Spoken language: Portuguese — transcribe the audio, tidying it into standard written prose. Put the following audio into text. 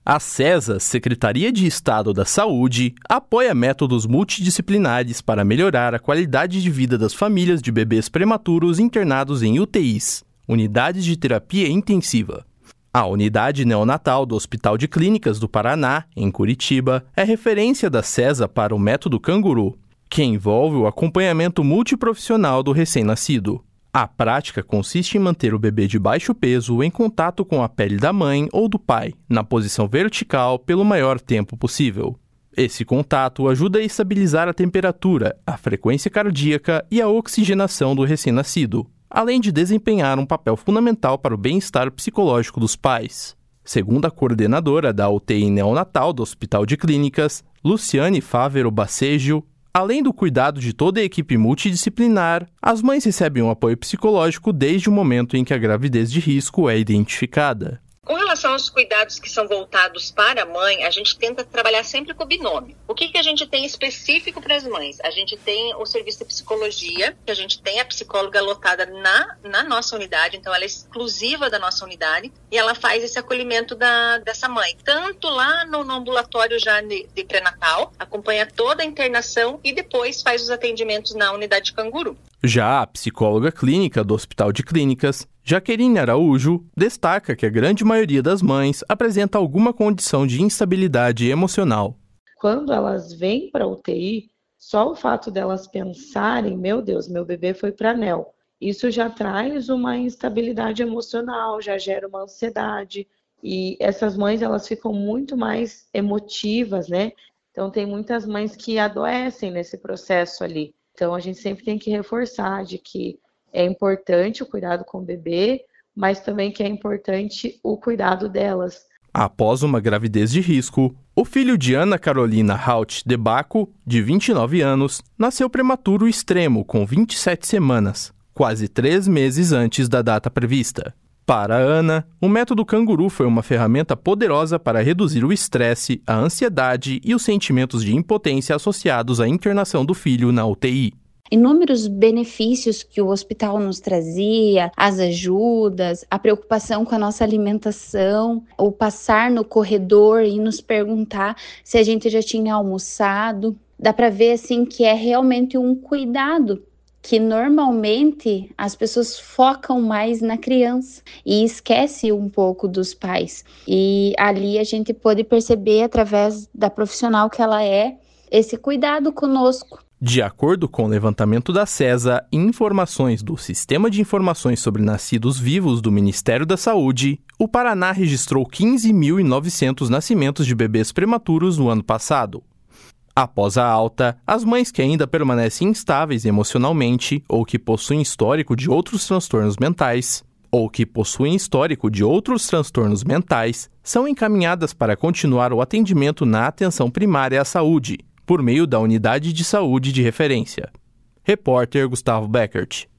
A SESA, Secretaria de Estado da Saúde, apoia métodos multidisciplinares para melhorar a qualidade de vida das famílias de bebês prematuros internados em UTIs, unidades de terapia intensiva. A unidade neonatal do Hospital de Clínicas do Paraná, em Curitiba, é referência da SESA para o método Canguru, que envolve o acompanhamento multiprofissional do recém-nascido. A prática consiste em manter o bebê de baixo peso em contato com a pele da mãe ou do pai, na posição vertical, pelo maior tempo possível. Esse contato ajuda a estabilizar a temperatura, a frequência cardíaca e a oxigenação do recém-nascido, além de desempenhar um papel fundamental para o bem-estar psicológico dos pais. Segundo a coordenadora da UTI neonatal do Hospital de Clínicas, Luciane Fávero Bacejo, além do cuidado de toda a equipe multidisciplinar, as mães recebem um apoio psicológico desde o momento em que a gravidez de risco é identificada. Com relação aos cuidados que são voltados para a mãe, a gente tenta trabalhar sempre com o binômio. O que a gente tem específico para as mães? A gente tem o serviço de psicologia, que a gente tem a psicóloga lotada na nossa unidade, então ela é exclusiva da nossa unidade, e ela faz esse acolhimento dessa mãe. Tanto lá no ambulatório já de pré-natal, acompanha toda a internação e depois faz os atendimentos na unidade de Canguru. Já a psicóloga clínica do Hospital de Clínicas, Jaqueline Araújo, destaca que a grande maioria das mães apresenta alguma condição de instabilidade emocional. Quando elas vêm para a UTI, só o fato delas pensarem, meu Deus, meu bebê foi para a NEL, isso já traz uma instabilidade emocional, já gera uma ansiedade. E essas mães, elas ficam muito mais emotivas, né? Então, tem muitas mães que adoecem nesse processo ali. Então, a gente sempre tem que reforçar de que é importante o cuidado com o bebê, mas também que é importante o cuidado delas. Após uma gravidez de risco, o filho de Ana Carolina Haut de Baco, de 29 anos, nasceu prematuro extremo com 27 semanas, quase 3 meses antes da data prevista. Para Ana, o método Canguru foi uma ferramenta poderosa para reduzir o estresse, a ansiedade e os sentimentos de impotência associados à internação do filho na UTI. Inúmeros benefícios que o hospital nos trazia, as ajudas, a preocupação com a nossa alimentação, o passar no corredor e nos perguntar se a gente já tinha almoçado. Dá para ver assim que é realmente um cuidado que normalmente as pessoas focam mais na criança e esquece um pouco dos pais. E ali a gente pôde perceber, através da profissional que ela é, esse cuidado conosco. De acordo com o levantamento da SESA e informações do Sistema de Informações sobre Nascidos Vivos do Ministério da Saúde, o Paraná registrou 15.900 nascimentos de bebês prematuros no ano passado. Após a alta, as mães que ainda permanecem instáveis emocionalmente ou que possuem histórico de outros transtornos mentais são encaminhadas para continuar o atendimento na atenção primária à saúde, por meio da unidade de saúde de referência. Repórter Gustavo Beckert.